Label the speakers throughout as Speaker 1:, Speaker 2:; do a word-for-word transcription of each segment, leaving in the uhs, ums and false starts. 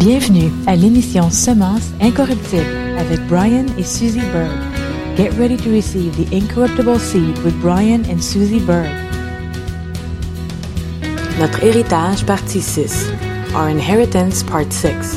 Speaker 1: Bienvenue à l'émission Semences Incorruptibles avec Brian et Susie Bird. Get ready to receive the incorruptible seed with Brian and Susie Bird. Notre héritage, partie six. Our inheritance, part six.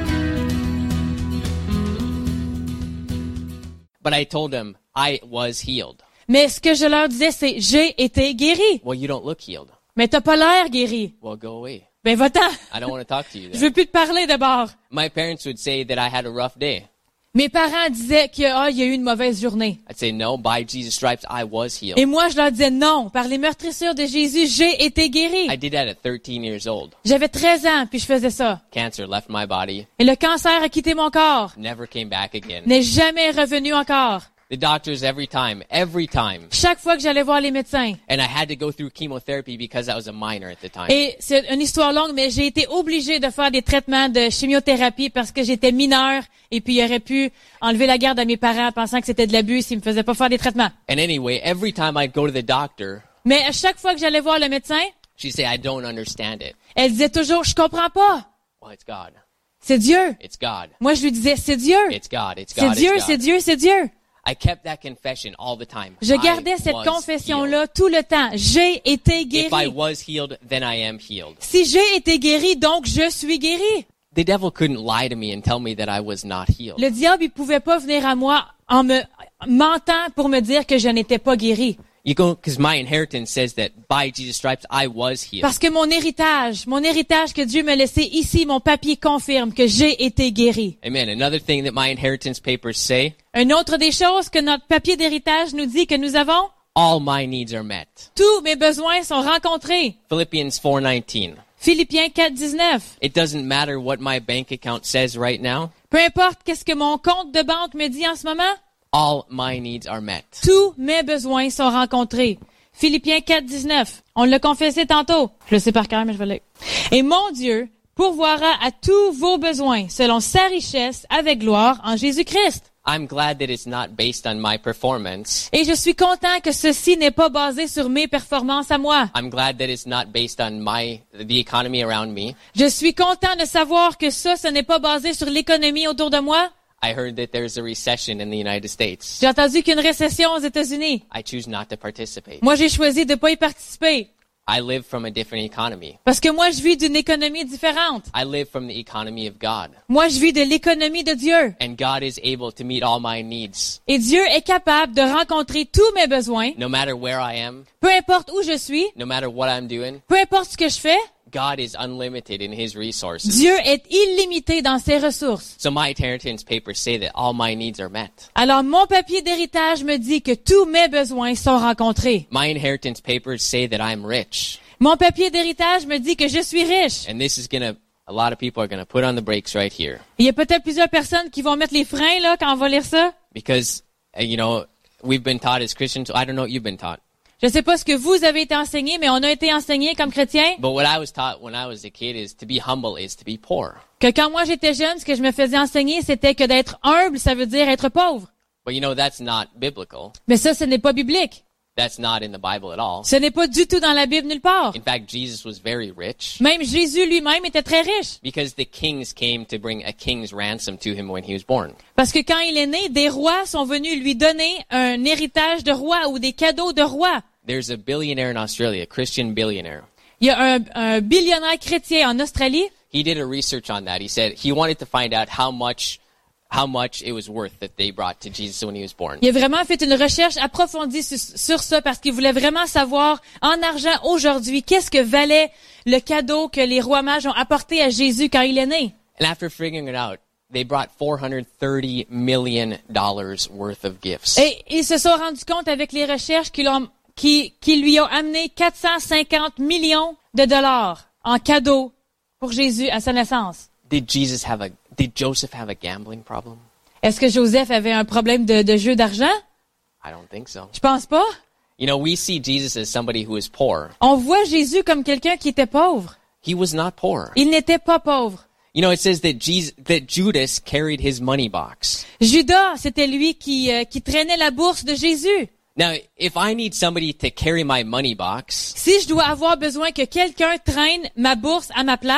Speaker 2: But I told them I was healed.
Speaker 3: Mais ce que je leur disais, c'est « J'ai été guéri.
Speaker 2: Well, you don't look healed. »
Speaker 3: Mais t'as pas l'air guéri.
Speaker 2: Well, go away.
Speaker 3: Ben va-t'en.
Speaker 2: I don't want to talk to you
Speaker 3: Je
Speaker 2: then.
Speaker 3: veux plus te parler d'abord.
Speaker 2: My parents would say that I had a rough day.
Speaker 3: Mes parents disaient qu'il ah, y a eu une mauvaise journée.
Speaker 2: I'd say, no, by Jesus' stripes, I was healed.
Speaker 3: Et moi, je leur disais non. Par les meurtrissures de Jésus, j'ai été guéri.
Speaker 2: I did that at thirteen years old.
Speaker 3: J'avais treize ans, puis je faisais ça.
Speaker 2: Cancer left my body,
Speaker 3: Et le cancer a quitté mon corps.
Speaker 2: never came back again.
Speaker 3: N'est jamais revenu encore.
Speaker 2: The doctors every time, every time.
Speaker 3: Chaque fois que j'allais voir les médecins.
Speaker 2: And I had to go through chemotherapy because I was a minor at the time.
Speaker 3: Et c'est une histoire longue, mais j'ai été obligée de faire des traitements de chimiothérapie parce que j'étais mineure et puis il aurait pu enlever la garde à mes parents pensant que c'était de l'abus s'ils me faisaient pas faire des traitements.
Speaker 2: And anyway, every time I'd go to the doctor,
Speaker 3: Mais à chaque fois que j'allais voir le médecin,
Speaker 2: she'd say, I don't understand it.
Speaker 3: elle disait toujours, je comprends pas.
Speaker 2: Well, it's God.
Speaker 3: C'est Dieu.
Speaker 2: It's God.
Speaker 3: Moi, je lui disais, c'est Dieu.
Speaker 2: It's God. It's
Speaker 3: C'est
Speaker 2: God.
Speaker 3: Dieu,
Speaker 2: It's
Speaker 3: c'est
Speaker 2: God.
Speaker 3: Dieu, c'est Dieu.
Speaker 2: I kept that confession all the time.
Speaker 3: Je
Speaker 2: I
Speaker 3: gardais cette
Speaker 2: was
Speaker 3: confession-là tout le temps. J'ai été
Speaker 2: healed. If I
Speaker 3: guéri.
Speaker 2: was healed, then I am healed.
Speaker 3: Si j'ai été guéri, donc je suis guéri.
Speaker 2: The devil couldn't lie to me and tell me that I was not healed.
Speaker 3: Le diable, il pouvait pas venir à moi en me mentant pour me dire que je n'étais pas guéri.
Speaker 2: You go, because my inheritance says that by Jesus' stripes I was healed.
Speaker 3: Parce que mon héritage, mon héritage que Dieu m'a laissé ici, mon papier confirme que j'ai été guéri.
Speaker 2: Amen. Another thing that my inheritance papers say,
Speaker 3: Une autre des choses que notre papier d'héritage nous dit que nous avons,
Speaker 2: all my needs are met.
Speaker 3: tous mes besoins sont rencontrés.
Speaker 2: Philippians four nineteen.
Speaker 3: Philippiens quatre dix-neuf.
Speaker 2: It doesn't matter what my bank account says right now.
Speaker 3: Peu importe qu'est-ce que mon compte de banque me dit en ce moment,
Speaker 2: All my needs are met.
Speaker 3: tous mes besoins sont rencontrés. Philippiens quatre dix-neuf. On l'a confessé tantôt. Je le sais par cœur, mais je vais le... Et mon Dieu pourvoira à tous vos besoins selon sa richesse avec gloire en Jésus-Christ.
Speaker 2: I'm glad that it's not based on my performance.
Speaker 3: Et je suis content que ceci n'est pas basé sur mes performances à moi.
Speaker 2: I'm glad that it's not based on my the economy around me.
Speaker 3: Je suis content de savoir que ça, ce n'est pas basé sur l'économie autour de moi.
Speaker 2: I heard that there's a recession in the United States.
Speaker 3: J'ai entendu qu'il y a une récession aux États-Unis.
Speaker 2: I choose not to participate.
Speaker 3: Moi, j'ai choisi de ne pas y participer.
Speaker 2: I live from a different economy.
Speaker 3: Parce que moi, je vis d'une économie différente.
Speaker 2: I live from the economy of God.
Speaker 3: Moi, je vis de l'économie de Dieu.
Speaker 2: And God is able to meet all my needs.
Speaker 3: Et Dieu est capable de rencontrer tous mes besoins,
Speaker 2: No matter where I am,
Speaker 3: peu importe où je suis,
Speaker 2: no matter what I'm doing,
Speaker 3: peu importe ce que je fais,
Speaker 2: God is unlimited in His resources.
Speaker 3: Dieu est illimité dans ses ressources.
Speaker 2: So my inheritance papers say that all my needs are met.
Speaker 3: Alors, mon papier d'héritage me dit que tous mes besoins sont rencontrés.
Speaker 2: My inheritance papers say that I'm rich.
Speaker 3: Mon papier d'héritage me dit que je suis riche.
Speaker 2: And this is gonna, a lot of people are gonna put on the brakes right here.
Speaker 3: Il y a peut-être plusieurs personnes qui vont mettre les freins, là, quand on va lire ça.
Speaker 2: Because, uh, you know, we've been taught as Christians, I don't know what you've been taught.
Speaker 3: Je sais pas ce que vous avez été enseigné, mais on a été enseigné comme chrétiens
Speaker 2: But what I was taught when I was a kid is to be humble is to be poor.
Speaker 3: que quand moi j'étais jeune, ce que je me faisais enseigner, c'était que d'être humble, ça veut dire être pauvre.
Speaker 2: But you know, that's not biblical.
Speaker 3: Mais ça, ce n'est pas biblique.
Speaker 2: That's not in the Bible at all.
Speaker 3: Ce n'est pas du tout dans la Bible nulle part.
Speaker 2: In fact, Jesus was very rich
Speaker 3: Même Jésus lui-même était très riche.
Speaker 2: because the kings came to bring a king's ransom to him when he was born.
Speaker 3: Parce que quand il est né, des rois sont venus lui donner un héritage de roi ou des cadeaux de roi.
Speaker 2: There's a billionaire in Australia, a Christian billionaire.
Speaker 3: Il y a un, un billionnaire chrétien en Australie.
Speaker 2: He did a research on that. He said he wanted to find out how much how much it was worth that they brought to Jesus when he was born.
Speaker 3: Il a vraiment fait une recherche approfondie sur, sur ça parce qu'il voulait vraiment savoir en argent aujourd'hui qu'est-ce que valait le cadeau que les rois mages ont apporté à Jésus quand il est né.
Speaker 2: And after figuring it out, they brought four hundred thirty million dollars worth of gifts.
Speaker 3: Et ils se sont rendus compte avec les recherches qu'ils ont qui, qui lui ont amené quatre cent cinquante millions de dollars en cadeaux pour Jésus à sa naissance.
Speaker 2: Did Jesus have a did Joseph have a gambling problem?
Speaker 3: Est-ce que Joseph avait un problème de, de jeu d'argent?
Speaker 2: I don't think so.
Speaker 3: Je pense pas.
Speaker 2: You know, we see Jesus as somebody who is poor.
Speaker 3: On voit Jésus comme quelqu'un qui était pauvre.
Speaker 2: He was not poor.
Speaker 3: Il n'était pas pauvre.
Speaker 2: You know, it says that Jesus, that Judas carried his money box.
Speaker 3: Judas, c'était lui qui, euh, qui traînait la bourse de Jésus.
Speaker 2: Now, if I need somebody to carry my money box,
Speaker 3: Si je dois avoir besoin que quelqu'un traîne ma bourse à ma place,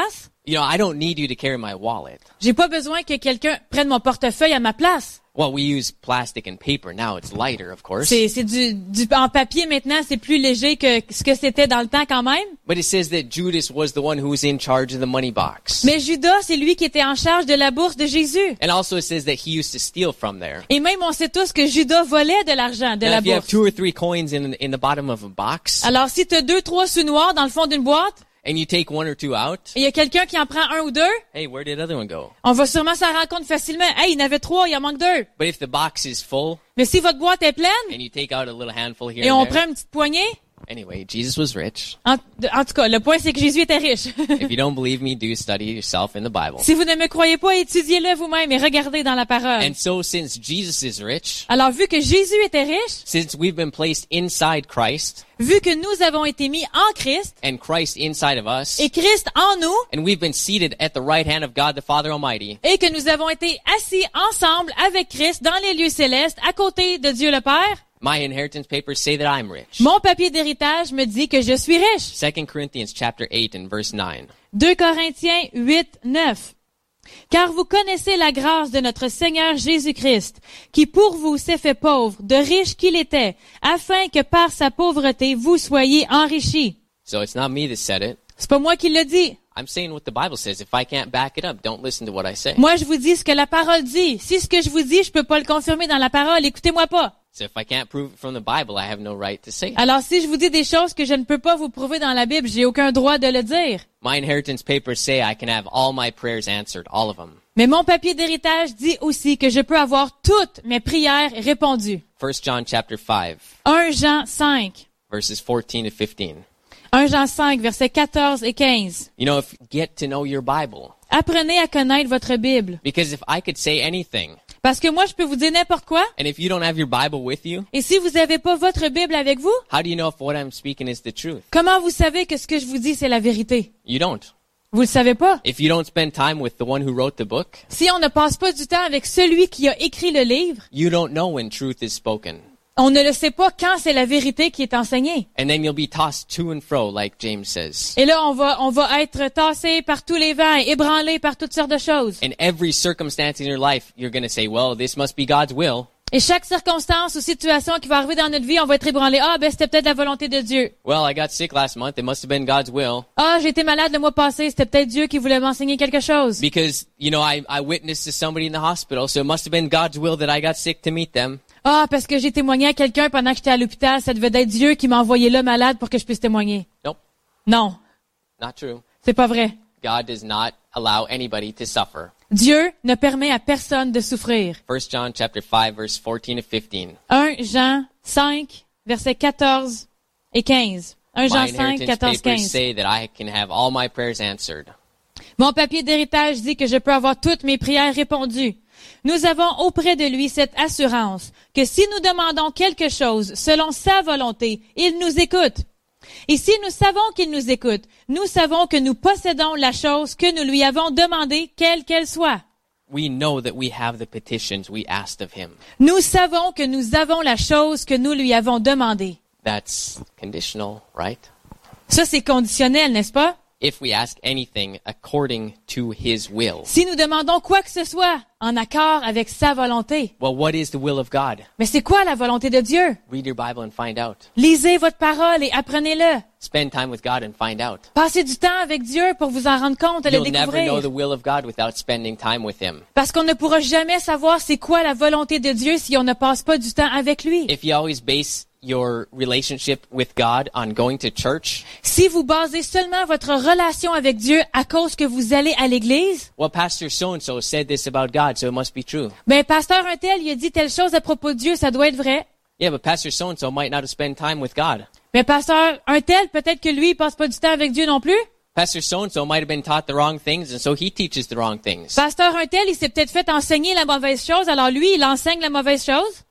Speaker 2: You know, I don't need you to carry my wallet.
Speaker 3: J'ai pas besoin que quelqu'un prenne mon portefeuille à ma place.
Speaker 2: Well, we use plastic and paper. Now it's lighter, of course.
Speaker 3: C'est, c'est du, du, en papier maintenant, c'est plus léger que ce que c'était dans le temps quand même.
Speaker 2: But it says that Judas was the one who was in charge of the money box.
Speaker 3: Mais Judas, c'est lui qui était en charge de la bourse de Jésus.
Speaker 2: And also it says that he used to steal from there.
Speaker 3: Et même on sait tous que Judas volait de l'argent de
Speaker 2: Now,
Speaker 3: la
Speaker 2: if you have
Speaker 3: bourse.
Speaker 2: two or three coins in in the bottom of a box,
Speaker 3: Alors si tu as deux, trois sous noirs dans le fond d'une boîte,
Speaker 2: and you take one or two out,
Speaker 3: et il y a quelqu'un qui en prend un ou deux,
Speaker 2: hey, where did the other one go?
Speaker 3: on va sûrement s'en rendre compte facilement. Hey, il y en avait trois, il en manque deux.
Speaker 2: But if the box is full,
Speaker 3: Mais si votre boîte est pleine,
Speaker 2: and you take out a little handful here
Speaker 3: et on
Speaker 2: and
Speaker 3: prend
Speaker 2: there,
Speaker 3: une petite poignée,
Speaker 2: anyway, Jesus was rich.
Speaker 3: en, de- en tout cas, le point c'est que Jésus était riche.
Speaker 2: If you don't believe me, do study yourself in the Bible.
Speaker 3: Si vous ne me croyez pas, étudiez-le vous-même et regardez dans la parole.
Speaker 2: And so since Jesus is rich,
Speaker 3: Alors, vu que Jésus était riche,
Speaker 2: since we've been placed inside Christ,
Speaker 3: vu que nous avons été mis en Christ,
Speaker 2: and Christ inside of us,
Speaker 3: et Christ en nous,
Speaker 2: and we've been seated at the right hand of God the Father Almighty,
Speaker 3: et que nous avons été assis ensemble avec Christ dans les lieux célestes, à côté de Dieu le Père,
Speaker 2: my inheritance papers say that I'm rich.
Speaker 3: mon papier d'héritage me dit que je suis riche.
Speaker 2: Second Corinthians chapter eight and verse nine.
Speaker 3: deux Corinthiens huit, neuf. Car vous connaissez la grâce de notre Seigneur Jésus-Christ, qui pour vous s'est fait pauvre, de riche qu'il était, afin que par sa pauvreté vous soyez enrichis.
Speaker 2: So it's not me that said it.
Speaker 3: C'est pas moi qui le dis.
Speaker 2: I'm saying what the Bible says. If I can't back it up, don't listen to what I say.
Speaker 3: Moi, je vous dis ce que la parole dit. Si ce que je vous dis, je peux pas le confirmer dans la parole, écoutez-moi pas.
Speaker 2: So if I can't prove it from the Bible, I have no right to say it.
Speaker 3: Alors, si je vous dis des choses que je ne peux pas vous prouver dans la Bible, j'ai aucun droit de le dire.
Speaker 2: My inheritance papers say I can have all my prayers answered, all of them.
Speaker 3: Mais mon papier d'héritage dit aussi que je peux avoir toutes mes prières répondues.
Speaker 2: First John chapter five,
Speaker 3: un Jean cinq.
Speaker 2: verses fourteen to fifteen.
Speaker 3: un Jean cinq, versets quatorze et quinze.
Speaker 2: You know, if get to know your Bible.
Speaker 3: Apprenez à connaître votre Bible.
Speaker 2: Because if I could say anything,
Speaker 3: Parce que moi, je peux vous dire n'importe quoi.
Speaker 2: and if you don't have your Bible with you,
Speaker 3: Et si vous n'avez pas votre Bible avec vous,
Speaker 2: how do you know if what I'm speaking is the truth?
Speaker 3: comment vous savez que ce que je vous dis, c'est la vérité?
Speaker 2: You don't.
Speaker 3: Vous le savez pas.
Speaker 2: If you don't spend time with the one who wrote the book,
Speaker 3: Si on ne passe pas du temps avec celui qui a écrit le livre,
Speaker 2: you don't know when truth is spoken.
Speaker 3: on ne le sait pas quand c'est la vérité qui est enseignée.
Speaker 2: And then you'll be tossed to and fro, like James says.
Speaker 3: Et là, on va, on va être tassé par tous les vents, ébranlé par toutes sortes de choses.
Speaker 2: In every circumstance in your life, you're going to say, well, this must be God's will.
Speaker 3: Et chaque circonstance ou situation qui va arriver dans notre vie, on va être ébranlé. Ah, ben, c'était peut-être la volonté de Dieu.
Speaker 2: Well, I got sick last month. It must have been God's will.
Speaker 3: Ah, j'ai été malade le mois passé. C'était peut-être Dieu qui voulait m'enseigner quelque chose.
Speaker 2: Because, you know, I, I witnessed to somebody in the hospital, so it must have been God's will that I got sick to meet them.
Speaker 3: Ah, parce que j'ai témoigné à quelqu'un pendant que j'étais à l'hôpital. Ça devait être Dieu qui m'a envoyé là malade pour que je puisse témoigner.
Speaker 2: Nope,
Speaker 3: Non,
Speaker 2: not true.
Speaker 3: c'est pas vrai.
Speaker 2: God does not allow anybody to suffer.
Speaker 3: Dieu ne permet à personne de souffrir.
Speaker 2: First John chapter five, verse fourteen to fifteen.
Speaker 3: un Jean cinq, versets quatorze et quinze. un Jean
Speaker 2: My
Speaker 3: cinq,
Speaker 2: inheritance
Speaker 3: quatorze,
Speaker 2: papers
Speaker 3: quinze.
Speaker 2: say that I can have all my prayers answered.
Speaker 3: Mon papier d'héritage dit que je peux avoir toutes mes prières répondues. Nous avons auprès de lui cette assurance que si nous demandons quelque chose selon sa volonté, il nous écoute. Et si nous savons qu'il nous écoute, nous savons que nous possédons la chose que nous lui avons demandée, quelle qu'elle soit.
Speaker 2: We know that we have the petitions we asked of him.
Speaker 3: Nous savons que nous avons la chose que nous lui avons demandée.
Speaker 2: That's conditional, right?
Speaker 3: Ça, c'est conditionnel, n'est-ce pas?
Speaker 2: If we ask anything according to his will.
Speaker 3: Si nous demandons quoi que ce soit en accord avec sa volonté.
Speaker 2: Well, what is the will of God?
Speaker 3: Mais c'est quoi la volonté de Dieu?
Speaker 2: Read your Bible and find out.
Speaker 3: Lisez votre parole et apprenez-le.
Speaker 2: Spend time with God and find out.
Speaker 3: Passez du temps avec Dieu pour vous en rendre compte et le
Speaker 2: You'll never know
Speaker 3: découvrir.
Speaker 2: the will of God without spending time with him.
Speaker 3: Parce qu'on ne pourra jamais savoir c'est quoi la volonté de Dieu si on ne passe pas du temps avec lui.
Speaker 2: If you always base your relationship with God on going to church,
Speaker 3: Si vous basez seulement votre relation avec Dieu à cause que vous allez à l'église,
Speaker 2: well, Pastor so-and-so said this about God, so it must be true.
Speaker 3: ben, pasteur un tel, il a dit telle chose à propos de Dieu, ça doit être vrai.
Speaker 2: Yeah, but Pastor so-and-so might not have spent time with God.
Speaker 3: Mais pasteur un tel, peut-être que lui, il passe pas du temps avec Dieu non plus.
Speaker 2: Pastor so-and-so might have been taught the wrong things, and so he teaches the wrong things.
Speaker 3: Pasteur un tel, il s'est peut-être fait enseigner la mauvaise chose, alors lui, il enseigne la mauvaise chose.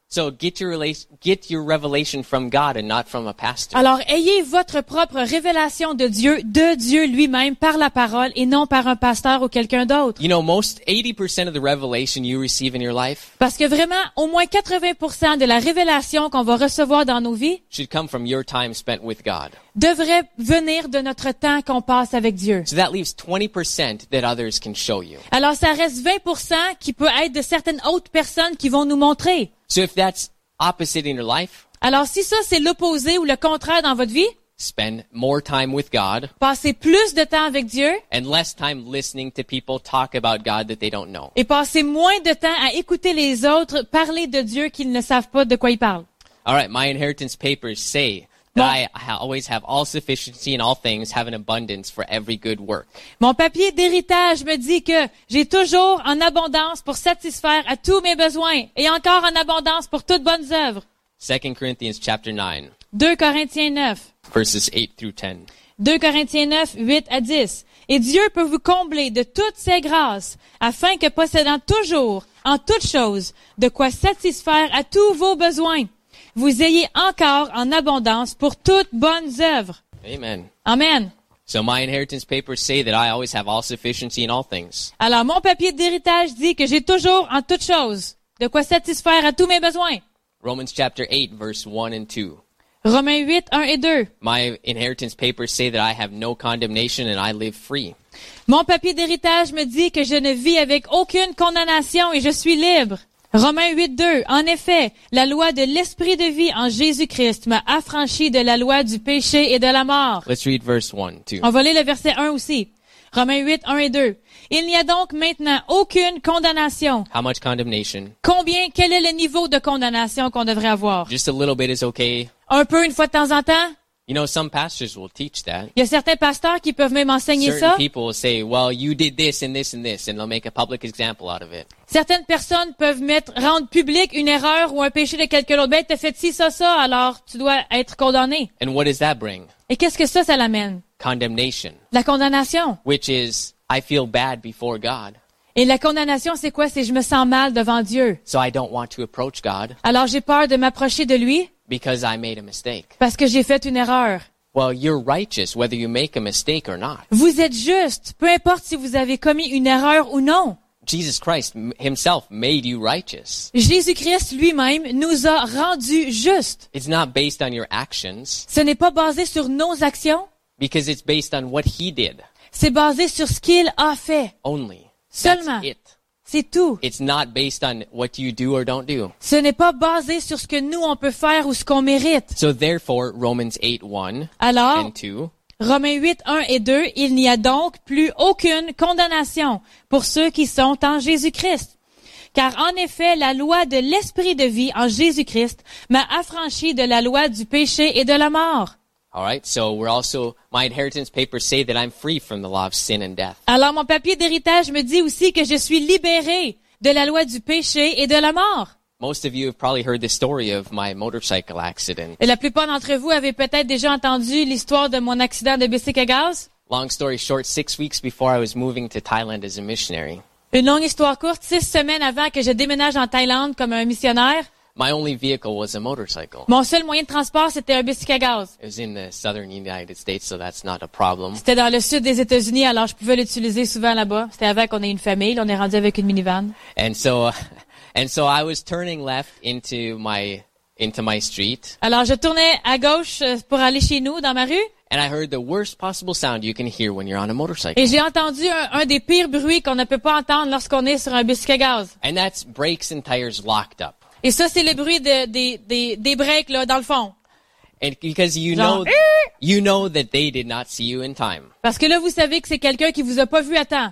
Speaker 2: So get your rela- get your revelation from God and not from a pastor.
Speaker 3: Alors, ayez votre propre révélation de Dieu, de Dieu lui-même, par la parole et non par un pasteur ou quelqu'un d'autre.
Speaker 2: You know, most eighty percent of the revelation you receive in your life
Speaker 3: Parce que vraiment, au moins quatre-vingts pour cent de la révélation qu'on va recevoir dans nos vies
Speaker 2: should come from your time spent with God.
Speaker 3: devrait venir de notre temps qu'on passe avec Dieu.
Speaker 2: So that leaves twenty percent that others can show you.
Speaker 3: Alors, ça reste vingt pour cent qui peut être de certaines autres personnes qui vont nous montrer.
Speaker 2: So if that's opposite in your life,
Speaker 3: Alors, si ça, c'est l'opposé ou le contraire dans votre vie,
Speaker 2: spend more time with God
Speaker 3: passez plus de temps avec Dieu
Speaker 2: and less time listening to people talk about God that they don't know.
Speaker 3: et passez moins de temps à écouter les autres parler de Dieu qu'ils ne savent pas de quoi ils parlent.
Speaker 2: All right, my inheritance papers say that I ha- always have all sufficiency in all things, have an abundance for every good work.
Speaker 3: Mon papier d'héritage me dit que j'ai toujours en abondance pour satisfaire à tous mes besoins et encore en abondance pour toutes bonnes œuvres.
Speaker 2: Second Corinthians chapter nine,
Speaker 3: deux Corinthiens neuf.
Speaker 2: verses eight through ten.
Speaker 3: deux Corinthiens neuf, huit à dix. Et Dieu peut vous combler de toutes ses grâces, afin que possédant toujours, en toutes choses, de quoi satisfaire à tous vos besoins, vous ayez encore en abondance pour toutes bonnes œuvres.
Speaker 2: Amen.
Speaker 3: Amen.
Speaker 2: So my inheritance papers say that I always have all sufficiency in all things.
Speaker 3: Alors, mon papier d'héritage dit que j'ai toujours en toutes choses, de quoi satisfaire à tous mes besoins.
Speaker 2: Romans chapter eight, verse one and two.
Speaker 3: Romains huit, un et deux.
Speaker 2: My inheritance papers say that I have no condemnation and I live free.
Speaker 3: Mon papier d'héritage me dit que je ne vis avec aucune condamnation et je suis libre. Romains huit, deux. En effet, la loi de l'esprit de vie en Jésus-Christ m'a affranchi de la loi du péché et de la mort.
Speaker 2: Let's read verse one, too.
Speaker 3: On va lire le verset un aussi. Romains huit, un et deux. Il n'y a donc maintenant aucune condamnation.
Speaker 2: How much condemnation?
Speaker 3: Combien, quel est le niveau de condamnation qu'on devrait avoir?
Speaker 2: Just a little bit is okay.
Speaker 3: Un peu une fois de temps en temps?
Speaker 2: You know, some pastors will teach that.
Speaker 3: Il y a certains pasteurs qui peuvent même enseigner
Speaker 2: Certain
Speaker 3: ça.
Speaker 2: people will say, well, you did this and this and this, and they'll make a public example out of it.
Speaker 3: Certaines personnes peuvent mettre, rendre public une erreur ou un péché de quelqu'un d'autre. Ben, t'as fait ci, ça, ça, alors tu dois être condamné.
Speaker 2: And what does that bring?
Speaker 3: Et qu'est-ce que ça, ça l'amène?
Speaker 2: Condemnation,
Speaker 3: La condamnation.
Speaker 2: which is, I feel bad before God,
Speaker 3: Et la condamnation, c'est quoi? C'est je me sens mal devant Dieu.
Speaker 2: so I don't want to approach God
Speaker 3: Alors j'ai peur de m'approcher de lui
Speaker 2: because I made a mistake.
Speaker 3: parce que j'ai fait une erreur.
Speaker 2: Well, you're righteous whether you make a mistake or not.
Speaker 3: Vous êtes juste, peu importe si vous avez commis une erreur ou non.
Speaker 2: Jesus Christ m- himself made you righteous.
Speaker 3: Jésus-Christ lui-même nous a rendus justes.
Speaker 2: It's not based on your actions
Speaker 3: Ce n'est pas basé sur nos actions,
Speaker 2: because it's based on what he did
Speaker 3: c'est basé sur ce qu'il a fait.
Speaker 2: only.
Speaker 3: Seulement.
Speaker 2: That's it.
Speaker 3: C'est tout.
Speaker 2: It's not based on what you do or don't do.
Speaker 3: Ce n'est pas basé sur ce que nous, on peut faire ou ce qu'on mérite.
Speaker 2: So therefore, Romans eight, one
Speaker 3: Alors,
Speaker 2: and two,
Speaker 3: Romains huit, un et deux, il n'y a donc plus aucune condamnation pour ceux qui sont en Jésus-Christ. Car en effet, la loi de l'esprit de vie en Jésus-Christ m'a affranchi de la loi du péché et de la mort.
Speaker 2: all right? So we're also, my inheritance papers say that I'm free from the law of sin and death.
Speaker 3: Alors mon papier d'héritage me dit aussi que je suis libéré de la loi du péché et de la mort.
Speaker 2: Most of you have probably heard the story of my motorcycle accident.
Speaker 3: Et la plupart d'entre vous avez peut-être déjà entendu l'histoire de mon accident de bicycle à gaz.
Speaker 2: Long story short, six weeks before I was moving to Thailand as a missionary,
Speaker 3: Une longue histoire courte, six semaines avant que je déménage en Thaïlande comme un missionnaire,
Speaker 2: my only vehicle was a motorcycle.
Speaker 3: mon seul moyen de transport, c'était un bicycle à gaz.
Speaker 2: It was in the southern United States, so that's not a problem.
Speaker 3: C'était dans le sud des États-Unis, alors je pouvais l'utiliser souvent là-bas. C'était avant qu'on ait une famille. Là, on est rendu avec une minivan.
Speaker 2: And so, and so I was turning left into my, into my street,
Speaker 3: Alors, je tournais à gauche euh, pour aller chez nous, dans ma rue,
Speaker 2: and I heard the worst possible sound you can hear when you're on a motorcycle.
Speaker 3: et j'ai entendu un, un des pires bruits qu'on ne peut pas entendre lorsqu'on est sur un bicycle à gaz.
Speaker 2: And that's brakes and tires locked up.
Speaker 3: Et ça, c'est le bruit de, des, des, des breaks, là, dans le fond.
Speaker 2: And because you
Speaker 3: Genre,
Speaker 2: know, you know that they did not see you in time.
Speaker 3: Parce que là, vous savez que c'est quelqu'un qui vous a pas vu à temps.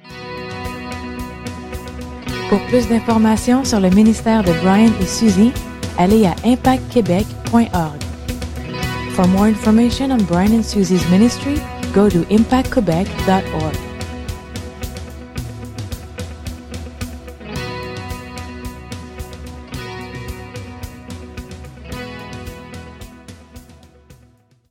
Speaker 1: Pour plus d'informations sur le ministère de Brian et Suzy, allez à impact québec point org. For more information on Brian and Suzy's ministry, go to impact quebec dot org.